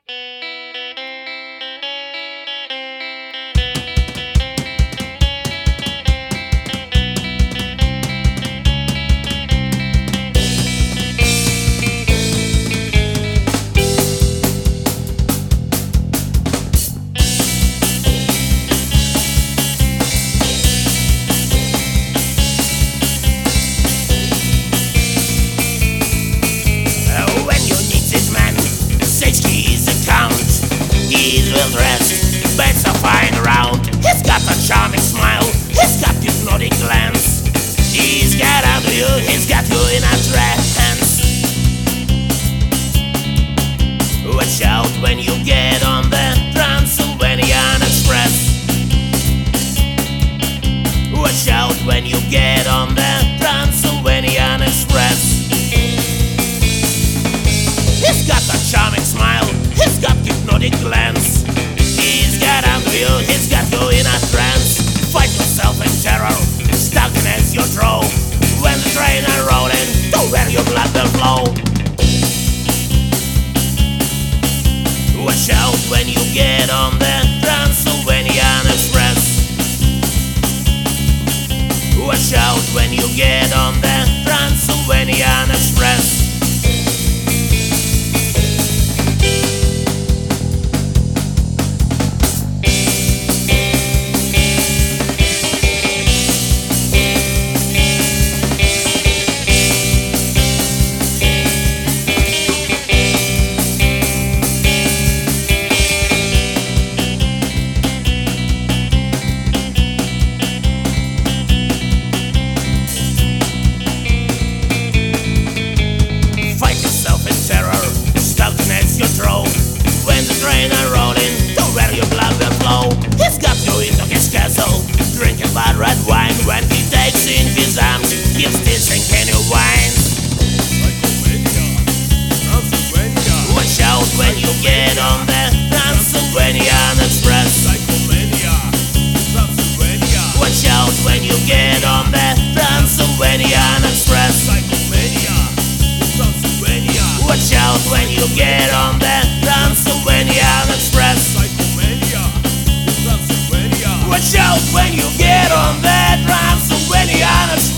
Well dressed, beds are flying around. He's got a charming smile, he's got hypnotic glance. He's got onto you, he's got you in a trance. Watch out when you get on the Transylvanian Express. Watch out when you get on the Transylvanian Express. He's got a charming smile, he's got hypnotic glance. He's got onto you, he's got you in a trance. Fight yourself in terror, stuck as you throw. When the train are rolling, to where your blood will flow. Watch out when you get on the Transylvanian Express. Watch out when you get on the Transylvanian Express. When the train are rolling, to where your blood will flow. He's got you into his castle, drinking bad red wine. When he takes in his arms, he's teaching can you wine. Watch out when you get on the Transylvanian Express. Watch out when you get on the Transylvanian Express. Watch out when you get on the Transylvanian Express. Watch out when you get on the Transylvanian Express.